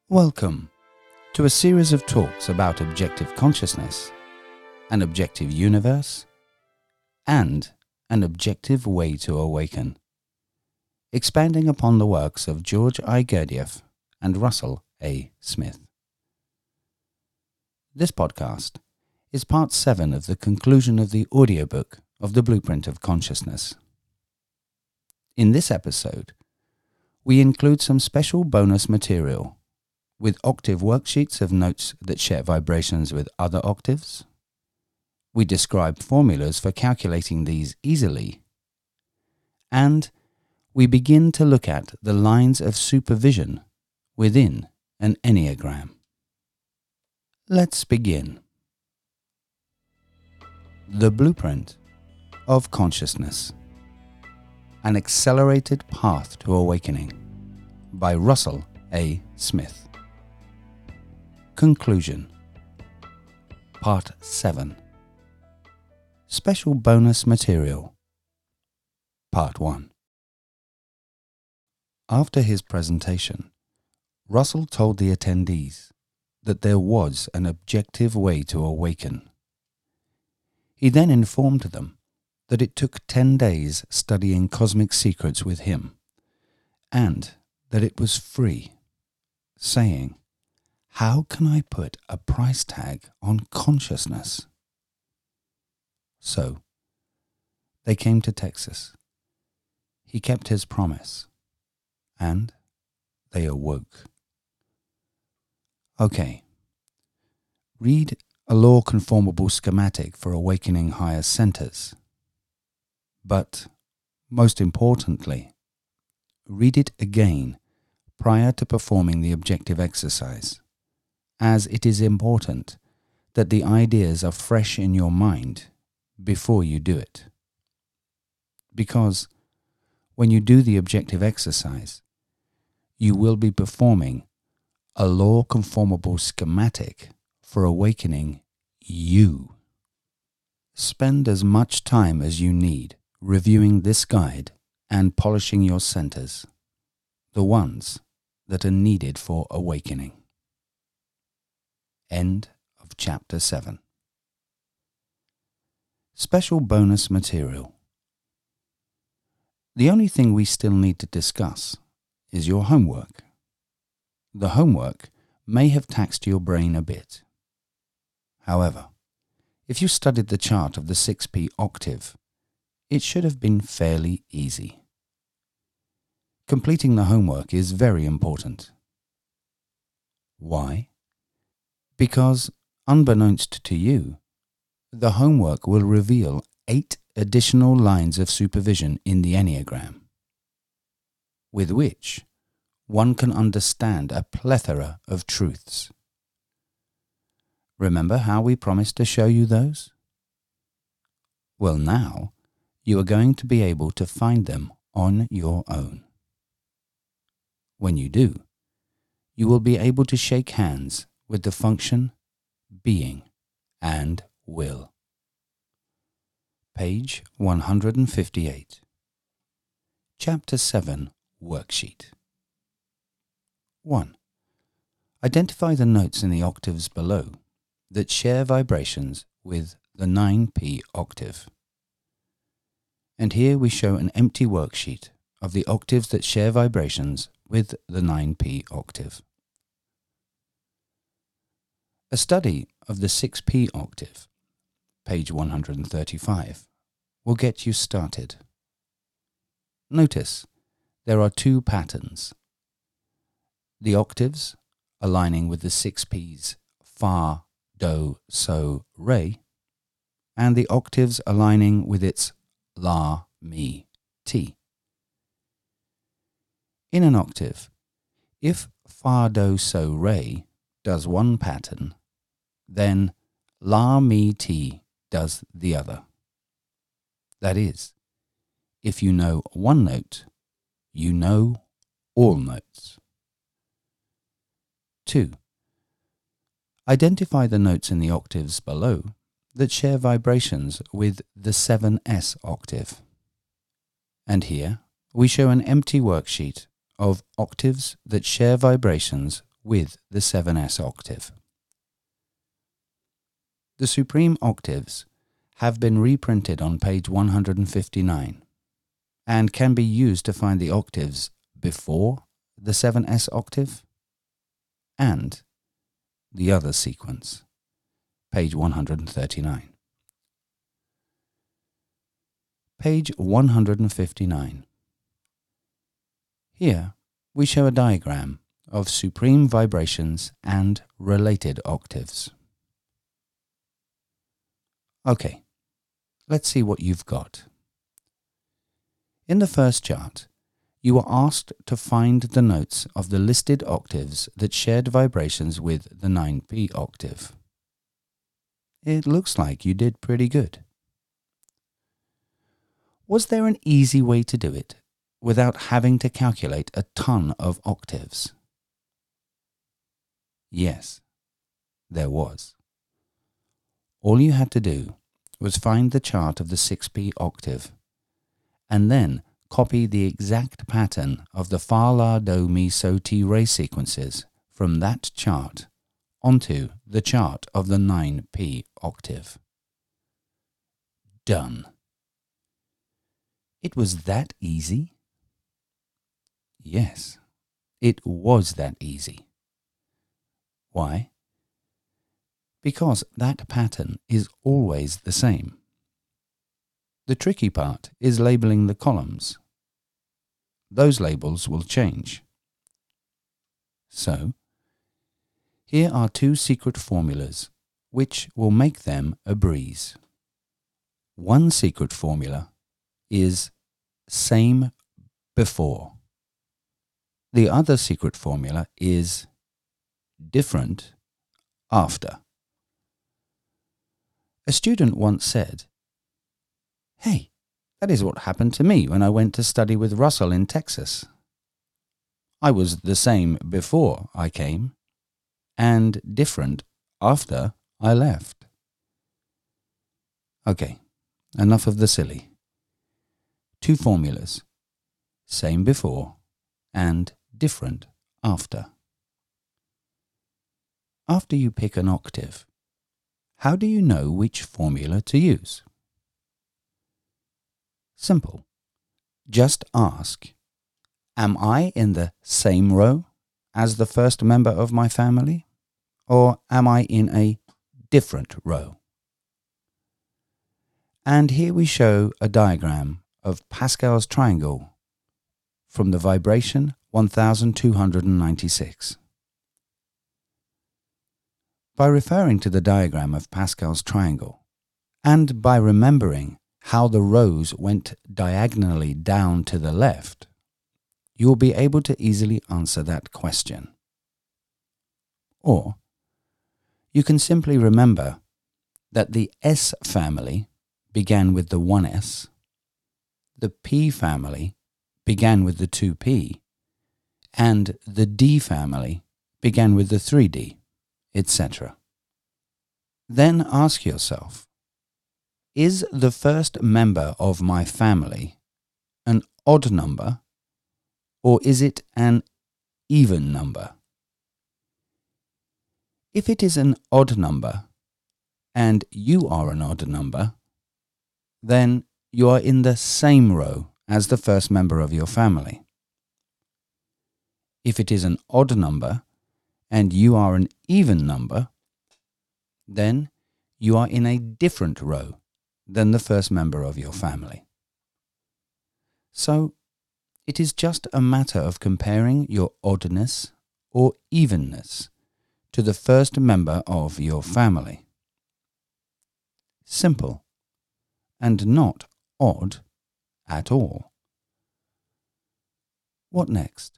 Welcome to a series of talks about objective consciousness, an objective universe, and an objective way to awaken, expanding upon the works of George I. Gurdjieff and Russell A. Smith. This podcast is part 7 of the conclusion of the audiobook of The Blueprint of Consciousness. In this episode, we include some special bonus material with octave worksheets of notes that share vibrations with other octaves. We describe formulas for calculating these easily. And we begin to look at the lines of supervision within an Enneagram. Let's begin. The Blueprint of Consciousness. An Accelerated Path to Awakening by Russell A. Smith. Conclusion. Part 7. Special bonus material. Part 1. After his presentation, Russell told the attendees that there was an objective way to awaken. He then informed them that it took 10 days studying cosmic secrets with him, and that it was free, saying, "How can I put a price tag on consciousness?" So, they came to Texas. He kept his promise, and they awoke. Okay, read a law-conformable schematic for awakening higher centers. But, most importantly, read it again prior to performing the objective exercise, as it is important that the ideas are fresh in your mind before you do it. Because when you do the objective exercise, you will be performing a law-conformable schematic for awakening you. Spend as much time as you need reviewing this guide and polishing your centers, the ones that are needed for awakening. End of Chapter 7. Special bonus material. The only thing we still need to discuss is your homework. The homework may have taxed your brain a bit. However, if you studied the chart of the 6P octave, it should have been fairly easy. Completing the homework is very important. Why? Because, unbeknownst to you, the homework will reveal 8 additional lines of supervision in the Enneagram, with which one can understand a plethora of truths. Remember how we promised to show you those? Well, now you are going to be able to find them on your own. When you do, you will be able to shake hands with the function, being, and will. Page 158. Chapter 7 Worksheet. 1. Identify the notes in the octaves below that share vibrations with the 9P octave. And here we show an empty worksheet of the octaves that share vibrations with the 9P octave. A study of the 6P octave, page 135, will get you started. Notice there are 2 patterns. The octaves aligning with the 6P's Fa, Do, So, Re, and the octaves aligning with its La, Mi, Ti. In an octave, if Fa, Do, So, Re does one pattern, then La, Mi, Ti does the other. That is, if you know one note, you know all notes. 2. Identify the notes in the octaves below that share vibrations with the 7S octave. And here we show an empty worksheet of octaves that share vibrations with the 7s octave. The supreme octaves have been reprinted on page 159 and can be used to find the octaves before the 7s octave and the other sequence, page 139. Page 159. Here we show a diagram of supreme vibrations and related octaves. Okay, let's see what you've got. In the first chart, you were asked to find the notes of the listed octaves that shared vibrations with the 9p octave. It looks like you did pretty good. Was there an easy way to do it without having to calculate a ton of octaves? Yes, there was. All you had to do was find the chart of the 6p octave and then copy the exact pattern of the fa, la, do, mi, so, ti, re sequences from that chart onto the chart of the 9p octave. Done. It was that easy? Yes, it was that easy. Why? Because that pattern is always the same. The tricky part is labeling the columns. Those labels will change. So, here are two secret formulas which will make them a breeze. One secret formula is same before. The other secret formula is different after. A student once said, "Hey, that is what happened to me when I went to study with Russell in Texas. I was the same before I came and different after I left." Okay, enough of the silly. Two formulas, same before and different after. After you pick an octave, how do you know which formula to use? Simple. Just ask, am I in the same row as the first member of my family, or am I in a different row? And here we show a diagram of Pascal's triangle from the vibration 1296. By referring to the diagram of Pascal's triangle, and by remembering how the rows went diagonally down to the left, you will be able to easily answer that question. Or, you can simply remember that the S family began with the 1s, the P family began with the 2p, and the D family began with the 3d, etc. Then ask yourself, is the first member of my family an odd number, or is it an even number? If it is an odd number, and you are an odd number, then you are in the same row as the first member of your family. If it is an odd number, and you are an even number, then you are in a different row than the first member of your family. So, it is just a matter of comparing your oddness or evenness to the first member of your family. Simple, and not odd at all. What next?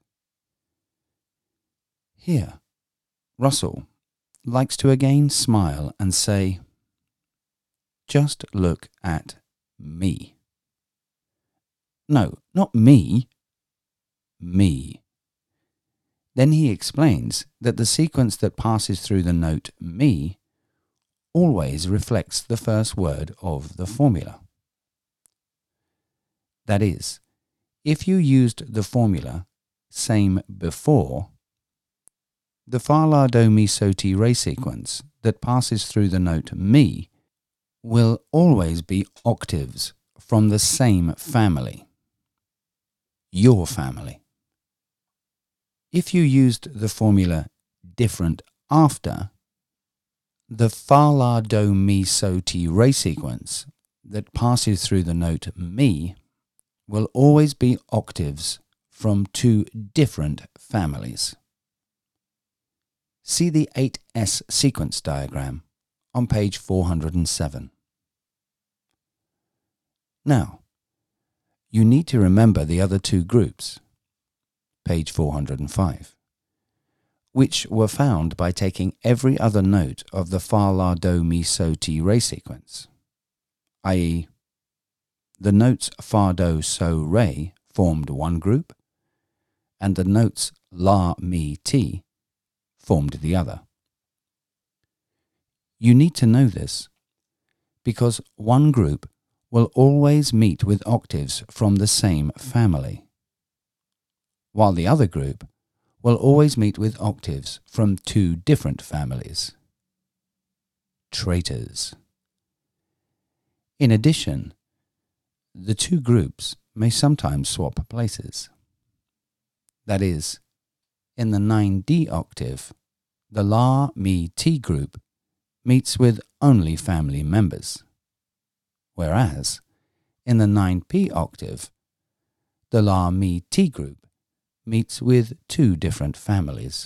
Here, Russell likes to again smile and say, "Just look at me." No, not me. Me. Then he explains that the sequence that passes through the note me always reflects the first word of the formula. That is, if you used the formula same before, the fa la do mi so ti re sequence that passes through the note mi will always be octaves from the same family, your family. If you used the formula different after, the fa la do mi so ti re sequence that passes through the note mi will always be octaves from two different families. See the 8S sequence diagram on page 407. Now, you need to remember the other two groups, page 405, which were found by taking every other note of the fa la do mi so ti re sequence, i.e., the notes fa do so re formed one group, and the notes la mi ti formed the other. You need to know this because one group will always meet with octaves from the same family, while the other group will always meet with octaves from two different families. Traitors. In addition, the two groups may sometimes swap places. That is, in the 9D octave, the la mi ti group meets with only family members, whereas in the 9P octave, the la mi ti group meets with two different families.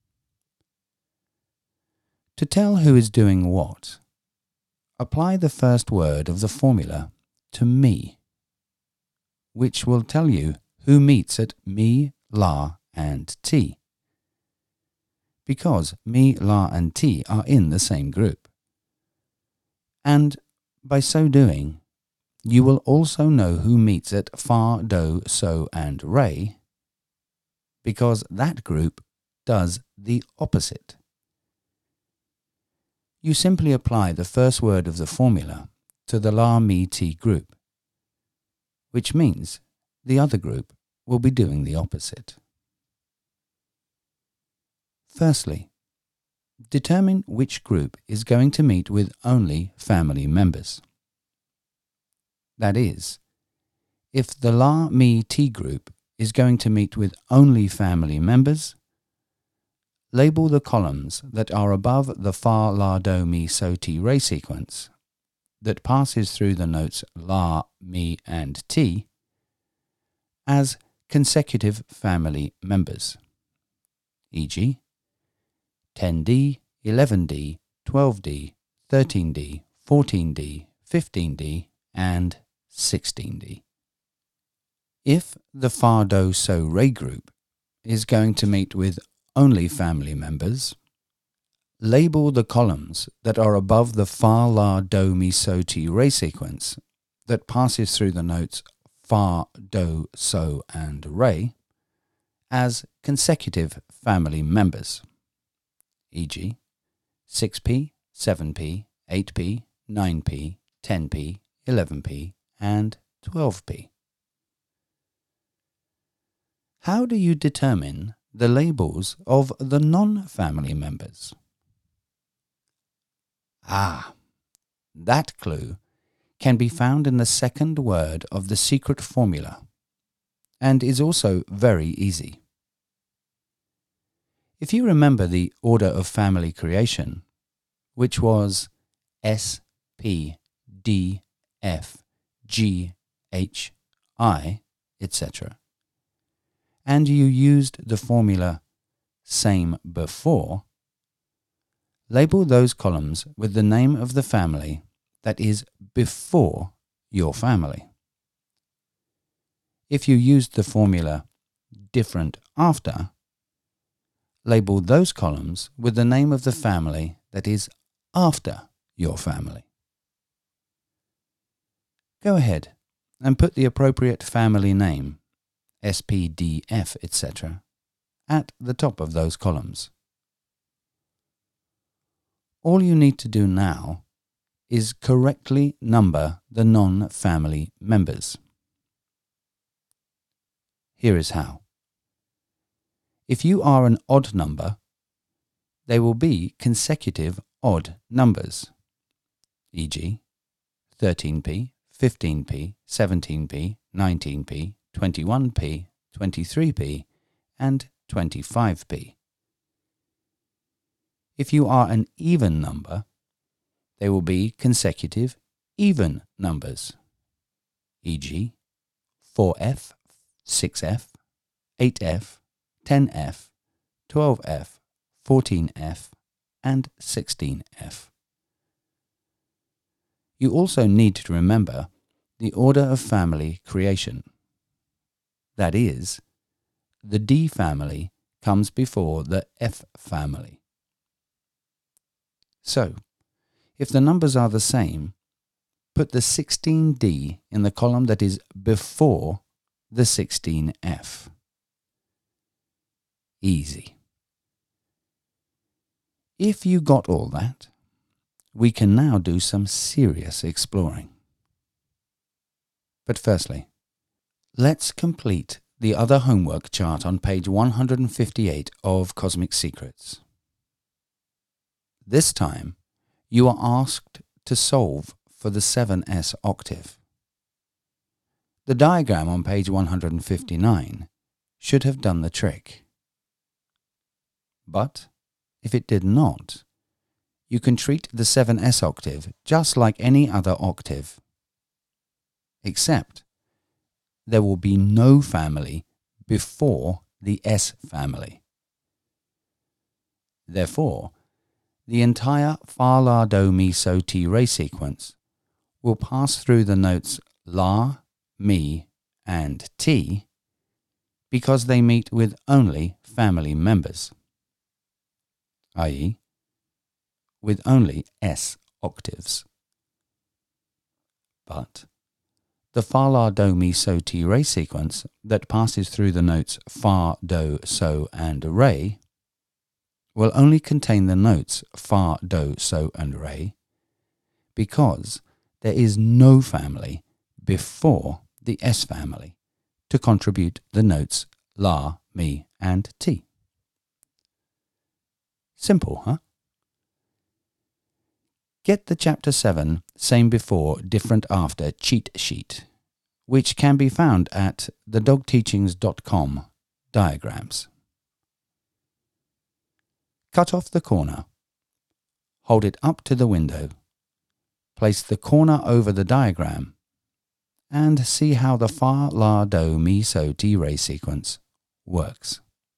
To tell who is doing what, apply the first word of the formula to mi, which will tell you who meets at mi, la, and ti, because mi, la, and ti are in the same group. And by so doing, you will also know who meets at fa, do, so, and re, because that group does the opposite. You simply apply the first word of the formula to the la mi ti group, which means the other group will be doing the opposite. Firstly, determine which group is going to meet with only family members. That is, if the la mi ti group is going to meet with only family members, label the columns that are above the fa la do mi so ti re sequence that passes through the notes la, mi, and ti as consecutive family members, e.g., 10D, 11D, 12D, 13D, 14D, 15D, and 16D. If the fa, do, so, re group is going to meet with only family members, label the columns that are above the fa, la, do, mi, so, ti, re sequence that passes through the notes fa, do, so, and re as consecutive family members, e.g., 6p, 7p, 8p, 9p, 10p, 11p, and 12p. How do you determine the labels of the non-family members? That clue can be found in the second word of the secret formula and is also very easy. If you remember the order of family creation, which was S, P, D, F, G, H, I, etc., and you used the formula same before, label those columns with the name of the family that is before your family. If you used the formula different after, label those columns with the name of the family that is after your family. Go ahead and put the appropriate family name, SPDF, etc., at the top of those columns. All you need to do now is correctly number the non-family members. Here is how. If you are an odd number, they will be consecutive odd numbers, e.g. 13p, 15p, 17p, 19p, 21p, 23p, and 25p. If you are an even number, they will be consecutive even numbers, e.g. 4f, 6f, 8f, 10f, 12f, 14f, and 16f. You also need to remember the order of family creation. That is, the D family comes before the F family. So, if the numbers are the same, put the 16D in the column that is before the 16F. Easy. If you got all that, we can now do some serious exploring. But firstly, let's complete the other homework chart on page 158 of Cosmic Secrets. This time, you are asked to solve for the 7s octave. The diagram on page 159 should have done the trick. But if it did not, you can treat the 7s octave just like any other octave, except there will be no family before the S family. Therefore, the entire fa, la, do, mi, so, ti, re sequence will pass through the notes la, mi, and ti because they meet with only family members, i.e., with only S octaves. But the fa, la, do, mi, so, ti, re sequence that passes through the notes fa, do, so, and re will only contain the notes fa, do, so, and re because there is no family before the S family to contribute the notes la, mi, and ti. Simple, huh? Get the Chapter 7 Same Before, Different After cheat sheet, which can be found at thedogteachings.com diagrams. Cut off the corner, hold it up to the window, place the corner over the diagram, and see how the fa, la, do, mi, so, ti, re sequence works.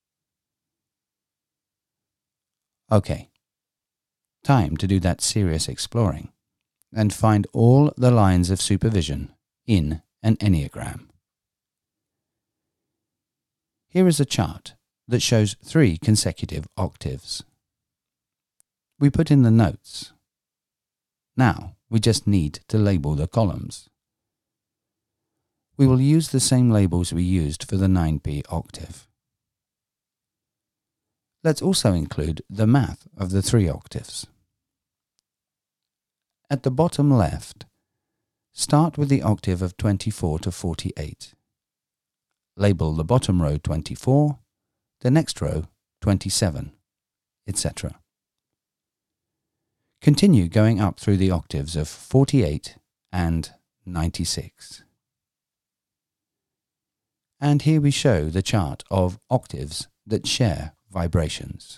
Okay, time to do that serious exploring and find all the lines of supervision in an Enneagram. Here is a chart that shows 3 consecutive octaves. We put in the notes. Now we just need to label the columns. We will use the same labels we used for the 9p octave. Let's also include the math of the 3 octaves. At the bottom left, start with the octave of 24 to 48. Label the bottom row 24, the next row 27, etc. Continue going up through the octaves of 48 and 96. And here we show the chart of octaves that share vibrations.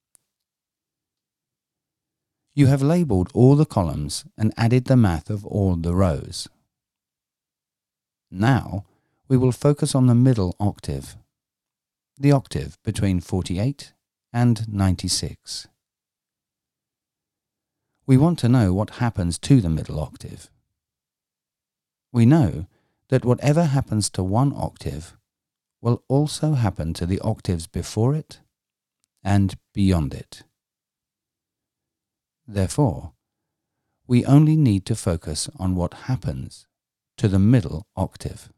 You have labelled all the columns and added the math of all the rows. Now we will focus on the middle octave, the octave between 48 and 96. We want to know what happens to the middle octave. We know that whatever happens to one octave will also happen to the octaves before it and beyond it. Therefore, we only need to focus on what happens to the middle octave.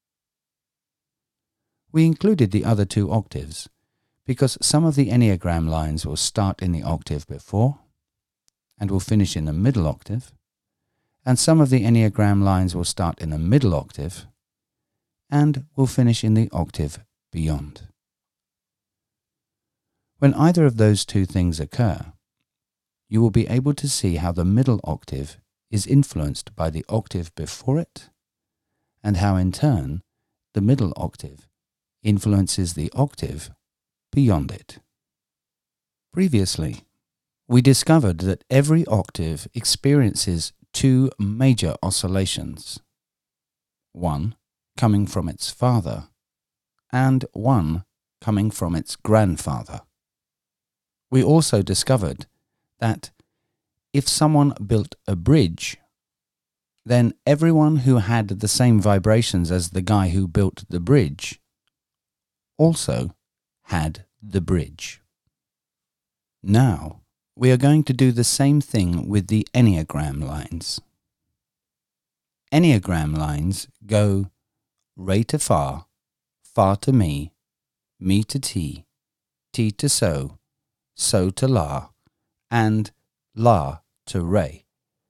We included the other 2 octaves because some of the Enneagram lines will start in the octave before and will finish in the middle octave, and some of the Enneagram lines will start in the middle octave and will finish in the octave beyond. When either of those two things occur, you will be able to see how the middle octave is influenced by the octave before it, and how in turn the middle octave influences the octave beyond it. Previously, we discovered that every octave experiences two major oscillations, one coming from its father and one coming from its grandfather. We also discovered that if someone built a bridge, then everyone who had the same vibrations as the guy who built the bridge also had the bridge. Now, we are going to do the same thing with the Enneagram lines. Enneagram lines go re to fa, fa to me to ti, ti to so to la, and la to re.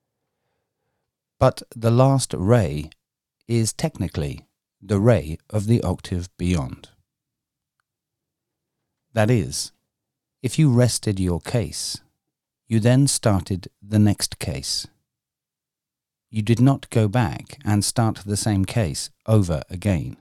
But the last re is technically the re of the octave beyond. That is, if you rested your case, you then started the next case. You did not go back and start the same case over again.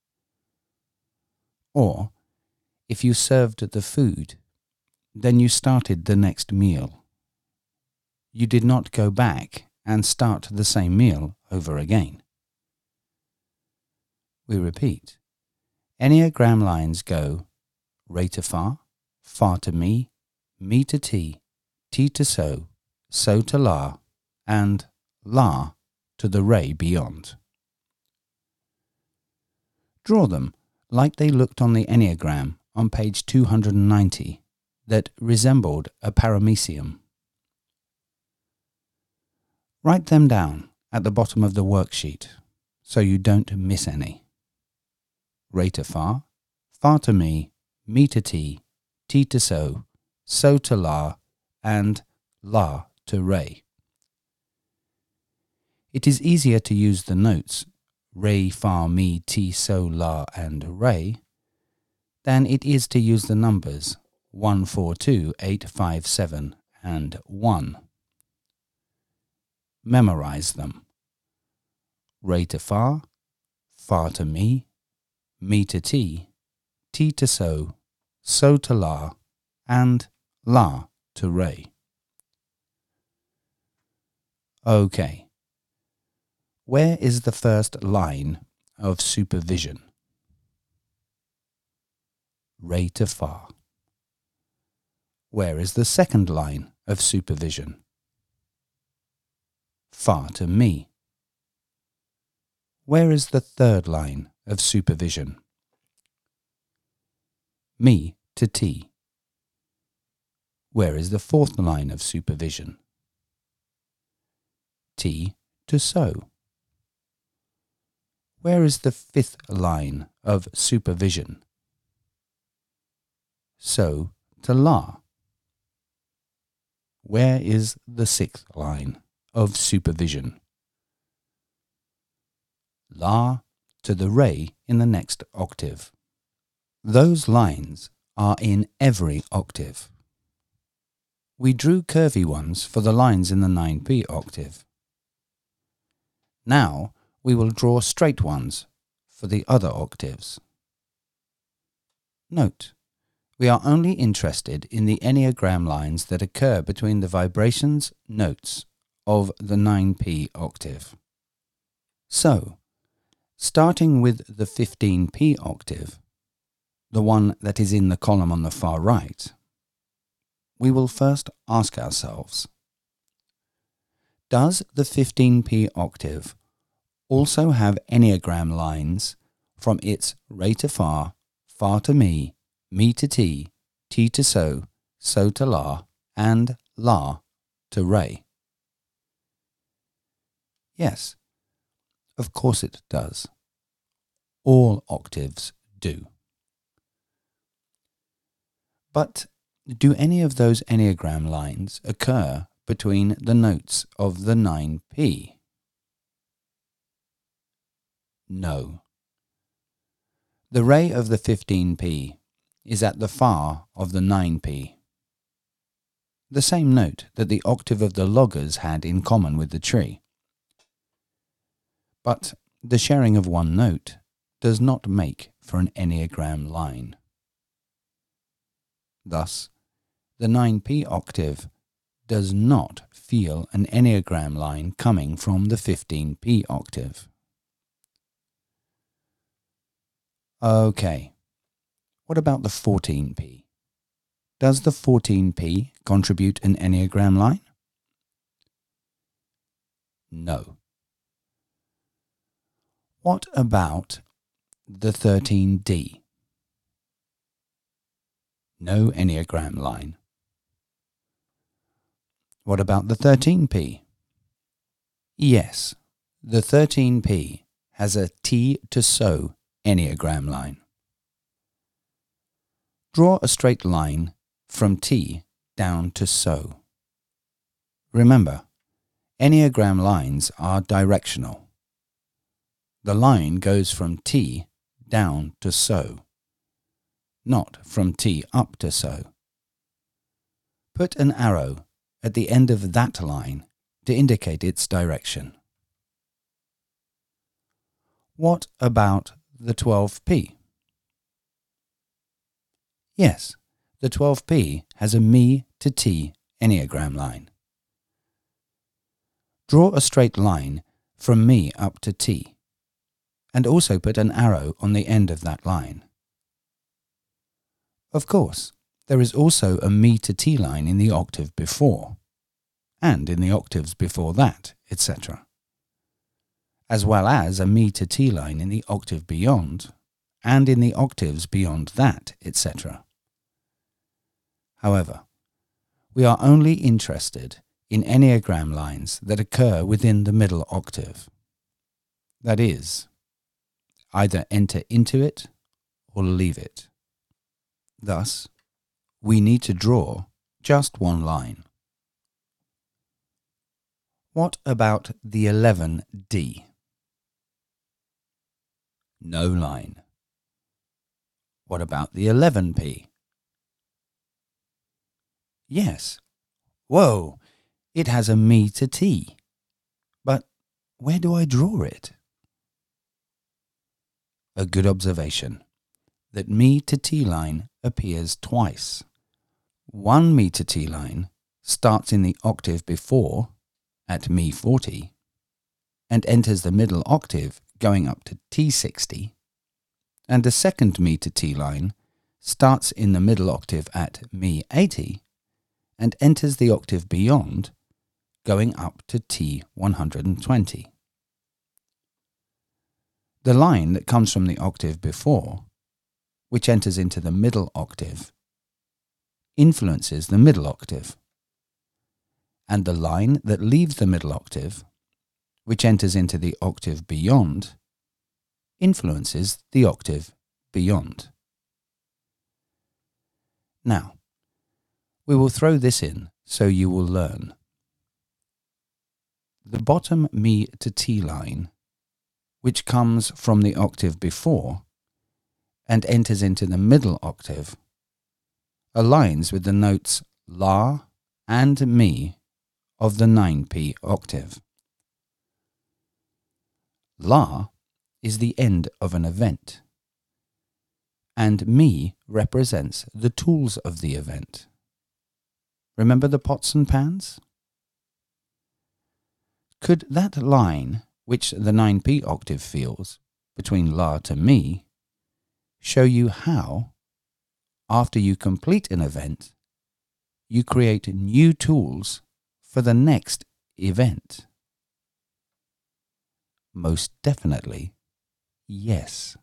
Or, if you served the food, then you started the next meal. You did not go back and start the same meal over again. We repeat. Enneagram lines go re to fa to me to ti to so to la, and la to the re beyond. Draw them like they looked on the Enneagram on page 290 that resembled a paramecium. Write them down at the bottom of the worksheet so you don't miss any. Re to fa to me to ti to so to la, and la to re. It is easier to use the notes re, fa, mi, ti, so, la, and re than it is to use the numbers 1, 4, 2, 8, 5, 7, and 1. Memorize them. Re to fa to me to ti to so to la, and la to re. Okay. Where is the first line of supervision? Re to fa. Where is the second line of supervision? Fa to mi. Where is the third line of supervision? Mi to ti. Where is the fourth line of supervision? Ti to so. Where is the fifth line of supervision? So to la. Where is the sixth line of supervision? La to the re in the next octave. Those lines are in every octave. We drew curvy ones for the lines in the 9p octave. Now we will draw straight ones for the other octaves. Note, we are only interested in the Enneagram lines that occur between the vibrations notes of the 9p octave. So, starting with the 15p octave, the one that is in the column on the far right, we will first ask ourselves, does the 15p octave also have Enneagram lines from its re to fa to me to ti to so to la, and la to re? Yes, of course it does. All octaves do. But do any of those Enneagram lines occur between the notes of the 9p? No. The re of the 15p is at the far of the 9p. The same note that the octave of the loggers had in common with the tree. But the sharing of one note does not make for an Enneagram line. Thus, the 9p octave does not feel an Enneagram line coming from the 15p octave. Okay, what about the 14p? Does the 14p contribute an Enneagram line? No. What about the 13d? No Enneagram line. What about the 13p? Yes, the 13p has a T to so Enneagram line. Draw a straight line from T down to so. Remember, Enneagram lines are directional. The line goes from T down to so, not from T up to so. Put an arrow at the end of that line to indicate its direction. What about the 12p? Yes, the 12p has a me to T Enneagram line. Draw a straight line from me up to T, and also put an arrow on the end of that line. Of course, there is also a me to T line in the octave before, and in the octaves before that, etc., as well as a me to T line in the octave beyond, and in the octaves beyond that, etc. However, we are only interested in Enneagram lines that occur within the middle octave. That is, either enter into it or leave it. Thus, we need to draw just one line. What about the 11d? No line. What about the 11p? Yes. Whoa, it has a me to T. But where do I draw it? A good observation that me to T line appears twice. One me to T line starts in the octave before, at me 40, and enters the middle octave going up to T60, and the second me to T line starts in the middle octave at me 80 and enters the octave beyond going up to T120. The line that comes from the octave before, which enters into the middle octave, influences the middle octave, and the line that leaves the middle octave, which enters into the octave beyond, influences the octave beyond. Now, we will throw this in so you will learn. The bottom me to T line, which comes from the octave before and enters into the middle octave, aligns with the notes La and Mi of the 9p octave. La is the end of an event, and Mi represents the tools of the event. Remember the pots and pans? Could that line, which the 9p octave feels, between La to Mi, show you how, after you complete an event, you create new tools for the next event? Most definitely, yes.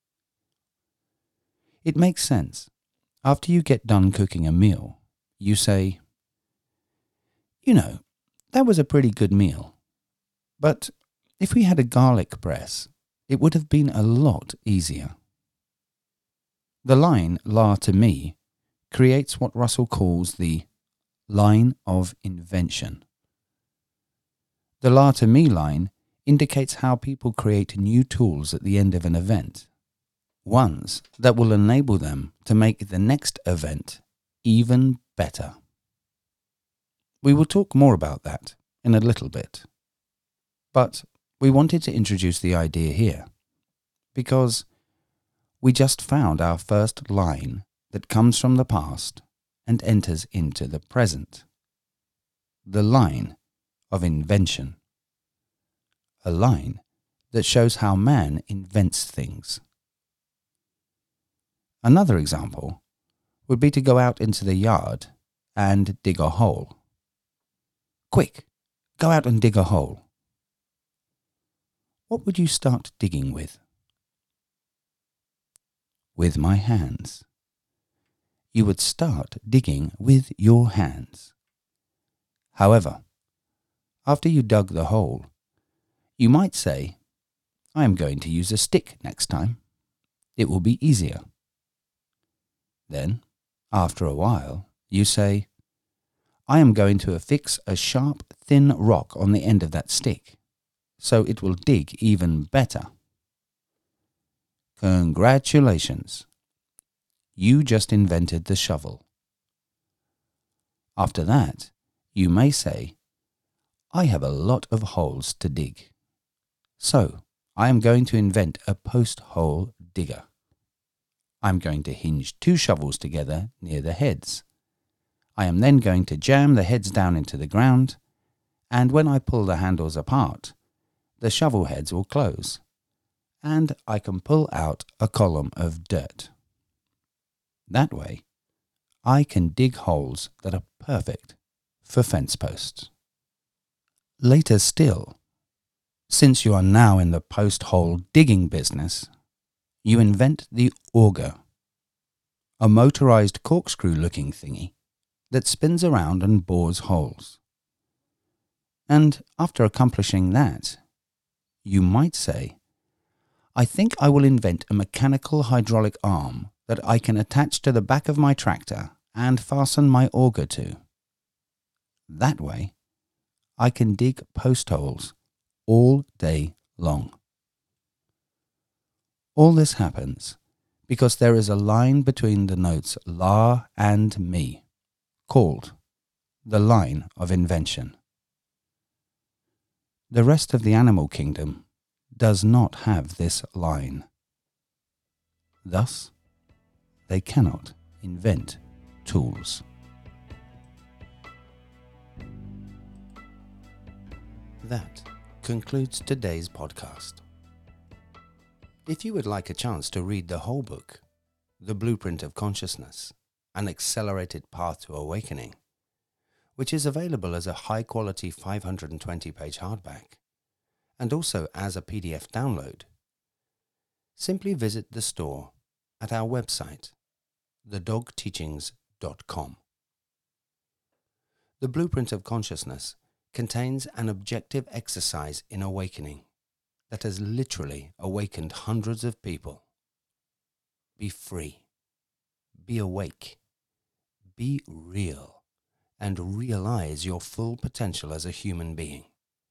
It makes sense. After you get done cooking a meal, you say, "You know, that was a pretty good meal. But if we had a garlic press, it would have been a lot easier." The line La to Mi creates what Russell calls the line of invention. The La to Mi line indicates how people create new tools at the end of an event. ones that will enable them to make the next event even better. We will talk more about that in a little bit. But we wanted to introduce the idea here because we just found our first line that comes from the past and enters into the present. The line of invention. A line that shows how man invents things. Another example would be to go out into the yard and dig a hole. Quick, go out and dig a hole. What would you start digging with? With my hands. You would start digging with your hands. However, after you dug the hole, you might say, I am going to use a stick next time. It will be easier. Then, after a while, you say, I am going to affix a sharp, thin rock on the end of that stick, so it will dig even better. Congratulations! You just invented the shovel. After that, you may say, I have a lot of holes to dig, so I am going to invent a post-hole digger. I'm going to hinge 2 shovels together near the heads. I am then going to jam the heads down into the ground, and when I pull the handles apart, the shovel heads will close, and I can pull out a column of dirt. That way, I can dig holes that are perfect for fence posts. Later still, since you are now in the post-hole digging business, you invent the auger, a motorized corkscrew-looking thingy that spins around and bores holes. And after accomplishing that, you might say, I think I will invent a mechanical hydraulic arm that I can attach to the back of my tractor and fasten my auger to. That way, I can dig post holes all day long. All this happens because there is a line between the notes La and Mi, called the line of invention. The rest of the animal kingdom does not have this line. Thus, they cannot invent tools. That concludes today's podcast. If you would like a chance to read the whole book, The Blueprint of Consciousness, An Accelerated Path to Awakening, which is available as a high-quality 520-page hardback, and also as a PDF download, simply visit the store at our website, thedogteachings.com. The Blueprint of Consciousness contains an objective exercise in awakening that has literally awakened hundreds of people. Be free, be awake, be real, and realize your full potential as a human being.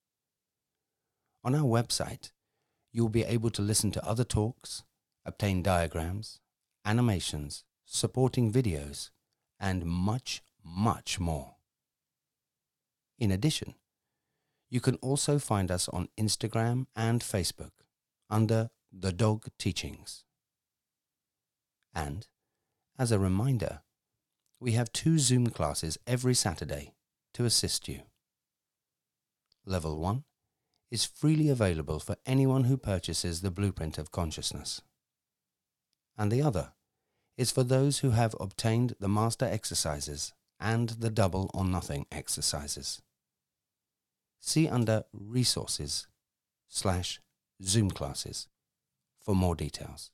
On our website, you will be able to listen to other talks, obtain diagrams, animations, supporting videos, and much, much more. In addition, you can also find us on Instagram and Facebook under The Dog Teachings. And, as a reminder, we have 2 Zoom classes every Saturday to assist you. Level 1 is freely available for anyone who purchases the Blueprint of Consciousness. And the other is for those who have obtained the Master Exercises and the Double or Nothing exercises. See under Resources/Zoom classes for more details.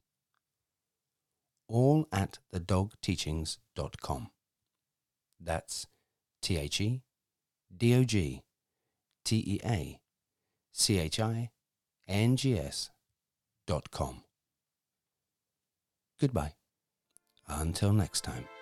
All at thedogteachings.com. That's THEDOGTEACHINGS.com. Goodbye. Until next time.